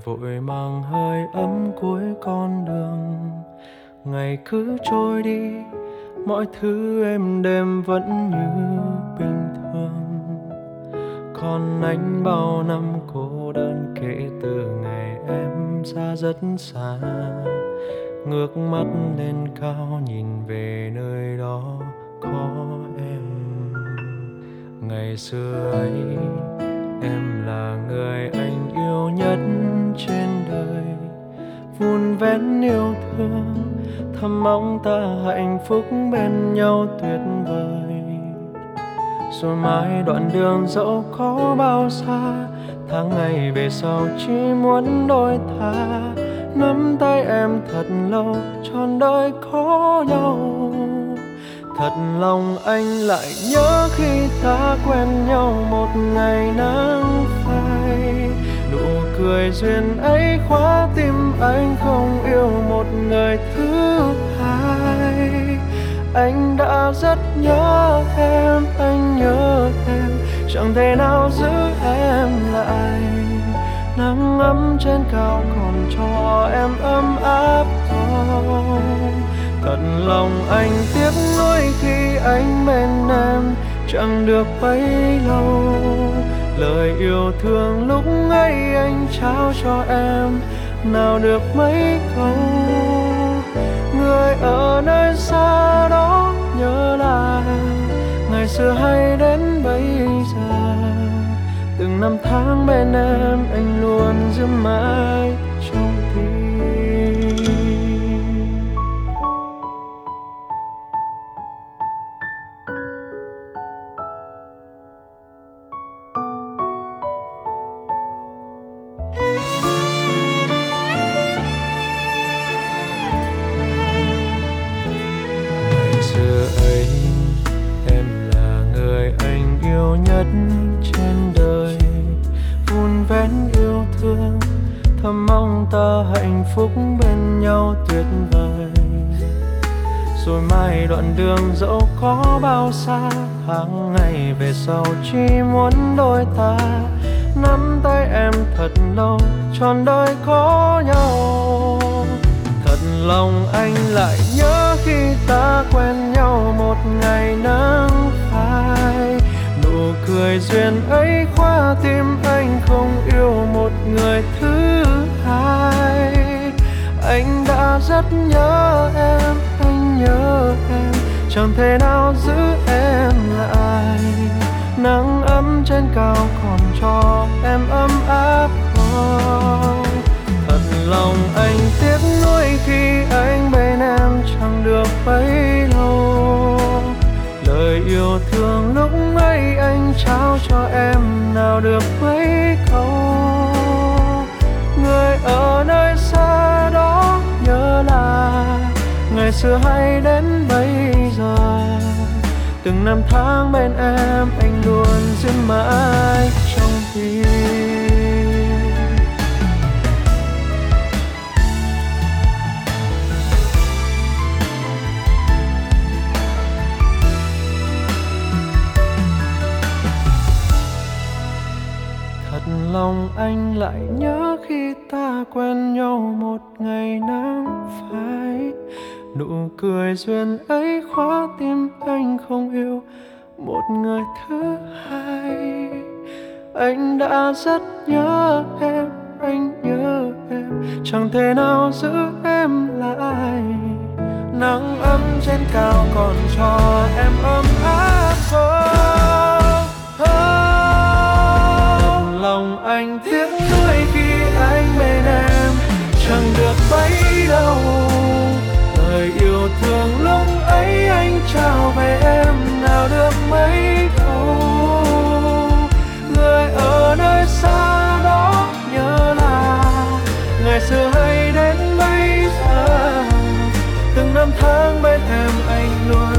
vội mang hơi ấm cuối con đường. Ngày cứ trôi đi, mọi thứ êm đềm vẫn như bình thường. Còn anh bao năm cô đơn kể từ ngày em ra rất xa. Ngước mắt lên cao nhìn về nơi đó có em. Ngày xưa ấy em là người anh yêu nhất trên đời. Vun vén yêu thương, thầm mong ta hạnh phúc bên nhau tuyệt vời. Rồi mãi đoạn đường dẫu có bao xa, tháng ngày về sau chỉ muốn đôi ta. Nắm tay em thật lâu, trọn đời có nhau. Thật lòng anh lại nhớ khi ta quen nhau một ngày nắng phai. Nụ cười duyên ấy khóa tim anh không yêu một người thứ hai. Anh đã rất nhớ em, anh nhớ em, chẳng thể nào giữ em lại. Nắng ấm trên cao còn cho em ấm áp thôi. Thật lòng anh tiếc nuối khi anh bên em chẳng được bấy lâu. Lời yêu thương lúc ấy anh trao cho em nào được mấy câu. Người ở nơi xa đó nhớ là ngày xưa hay đến bây giờ. Từng năm tháng bên em anh luôn giữ mãi trong tim. Ngày xưa ấy em là người anh yêu nhất trên đời. Vun vén yêu thương, thầm mong ta hạnh phúc bên nhau tuyệt vời. Rồi mai đoạn đường dẫu có bao xa, tháng ngày về sau chỉ muốn đôi ta. Nắm tay em thật lâu, trọn đời có nhau. Thật lòng anh lại nhớ khi ta quen nhau một ngày nắng phai. Nụ cười duyên ấy khóa tim anh không yêu một người thứ hai. Anh đã rất nhớ em, anh nhớ em, chẳng thể nào giữ em lại. Nắng ấm trên cao còn cho em ấm áp không. Thật lòng anh tiếc nuối khi anh bên em chẳng được bấy lâu. Lời yêu thương lúc ấy anh trao cho em nào được mấy câu. Người ở nơi xa đó nhớ là ngày xưa hay đến bây giờ. Từng năm tháng bên em anh luôn giữ mãi trong tim. Thật lòng anh lại nhớ khi ta quen nhau một ngày nắng phai. Nụ cười duyên ấy khóa tim anh không yêu một người thứ hai. Anh đã rất nhớ em, anh nhớ em, chẳng thể nào giữ em lại. Nắng ấm trên cao còn cho em ấm áp không. Lòng anh tiếc nuối khi anh bên em chẳng được bấy lâu. Lời yêu thương lúc ấy anh trao về em nào được mấy câu. Người ở nơi xa đó nhớ là ngày xưa hay đến bây giờ. Từng năm tháng bên em anh luôn